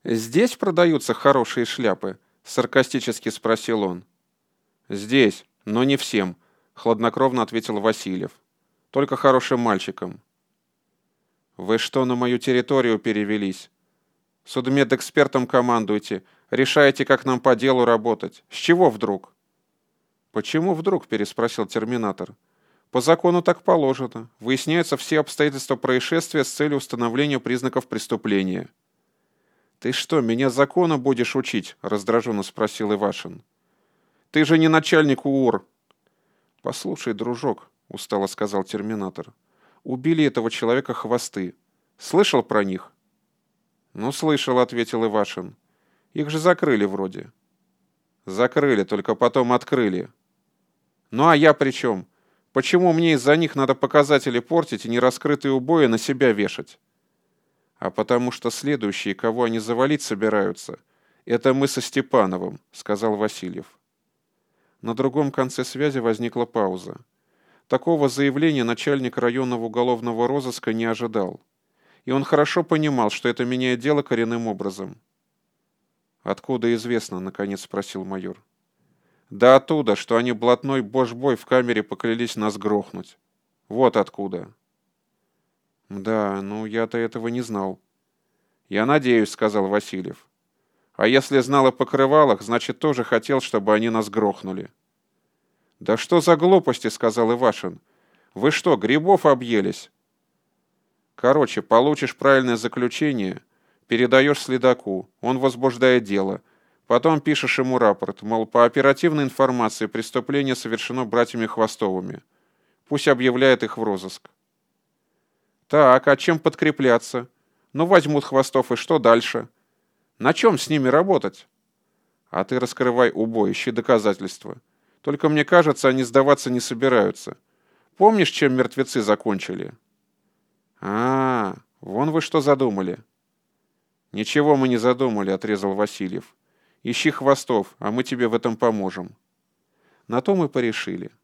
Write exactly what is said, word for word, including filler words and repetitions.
«Здесь продаются хорошие шляпы?» — саркастически спросил он. «Здесь, но не всем», — хладнокровно ответил Васильев. «Только хорошим мальчикам». «Вы что, на мою территорию перевелись? Судмедэкспертом командуете, решаете, как нам по делу работать. С чего вдруг?» «Почему вдруг?» — переспросил терминатор. «По закону так положено. Выясняются все обстоятельства происшествия с целью установления признаков преступления». «Ты что, меня закону будешь учить?» — раздраженно спросил Ивашин. «Ты же не начальник УОР». «Послушай, дружок», — устало сказал терминатор, — «убили этого человека хвосты. Слышал про них?» «Ну, слышал», — ответил Ивашин. «Их же закрыли вроде». «Закрыли, только потом открыли». «Ну а я при чем? Почему мне из-за них надо показатели портить и нераскрытые убои на себя вешать?» «А потому что следующие, кого они завалить собираются, это мы со Степановым», — сказал Васильев. На другом конце связи возникла пауза. Такого заявления начальник районного уголовного розыска не ожидал. И он хорошо понимал, что это меняет дело коренным образом. «Откуда известно?» — наконец спросил майор. «Да оттуда, что они блатной божбой в камере поклялись нас грохнуть. Вот откуда». «Да, ну я-то этого не знал». «Я надеюсь», — сказал Васильев. «А если знал о покрывалах, значит, тоже хотел, чтобы они нас грохнули». «Да что за глупости?» — сказал Ивашин. «Вы что, грибов объелись?» «Короче, получишь правильное заключение, передаешь следаку, он возбуждает дело. Потом пишешь ему рапорт, мол, по оперативной информации преступление совершено братьями Хвостовыми. Пусть объявляет их в розыск». «Так, а чем подкрепляться? Ну, возьмут Хвостов, и что дальше? На чем с ними работать?» «А ты раскрывай убой, ищи доказательства. Только мне кажется, они сдаваться не собираются. Помнишь, чем мертвецы закончили?» «А, вон вы что задумали». «Ничего мы не задумали», — отрезал Васильев. «Ищи Хвостов, а мы тебе в этом поможем». На то мы порешили.